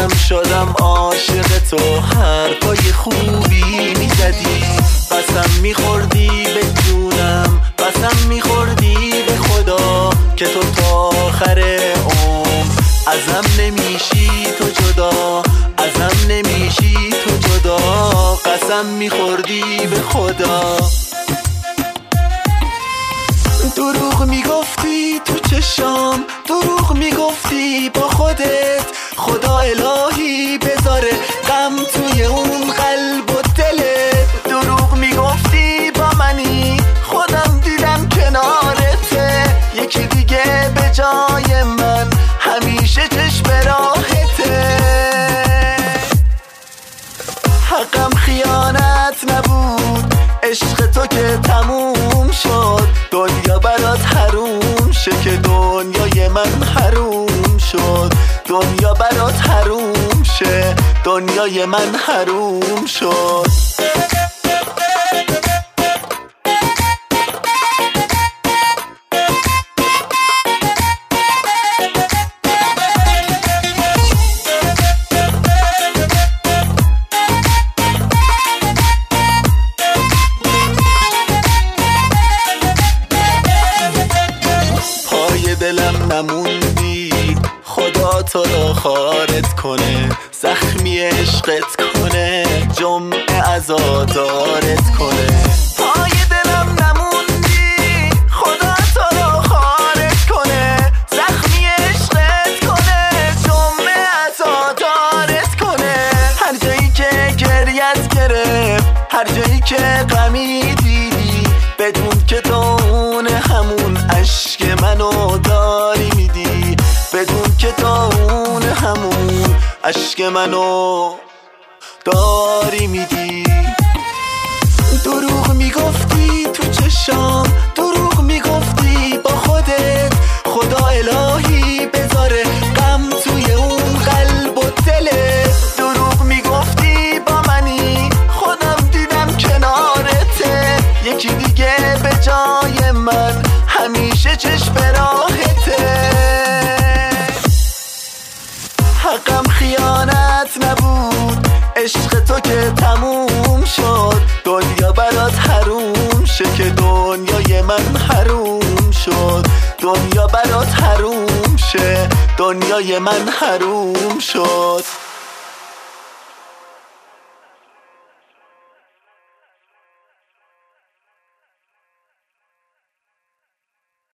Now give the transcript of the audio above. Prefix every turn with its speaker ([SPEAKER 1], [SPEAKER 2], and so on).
[SPEAKER 1] شدم عاشق تو، حرفای خوبی میزدی، قسم میخوردی به جونم، قسم میخوردی به خدا که تو تا آخر عمر ازم نمیشی تو جدا، ازم نمیشی تو جدا، قسم میخوردی به خدا. دروغ میگفتی تو چشام، دروغ میگفتی با خودت، خدا الهی بذاره غم توی اون قلب و دلت. دروغ میگفتی با منی، خودم دیدم کنارته، یکی دیگه به جای من همیشه چشم راحته. حقم خیانت نبود، عشق تو که تموم شد، دنیا برات حروم شه که دنیای من حروم شد، دنیا برات حروم شه، دنیای من حروم شد. دلم نموندی، خدا تو رو خارت کنه، زخمی عشقت کنه، جمعه عزادارت کنه. پای دلم نموندی، خدا تو رو خارت کنه، زخمی عشقت کنه، جمعه عزادارت کنه. هر جایی که گریت گرفت، هر جایی که غمی دیدی، بدون که تو اون همون عشق منو داری میدی، بدون که تو اون همون عشق منو داری میدی. دروغ میگفتی تو چشام، دروغ میگفتی با خودت، خدا الهی بذاره غم توی اون قلب و دلت. دروغ میگفتی با منی، خودم دیدم کنارته، یکی دیگه به جای من همیشه چشم راحته. حقم خیانت نبود، عشق تو که تموم شد، دنیا برات حروم شه که دنیای من حروم شد، دنیا برات حروم شه، دنیای من حروم شد.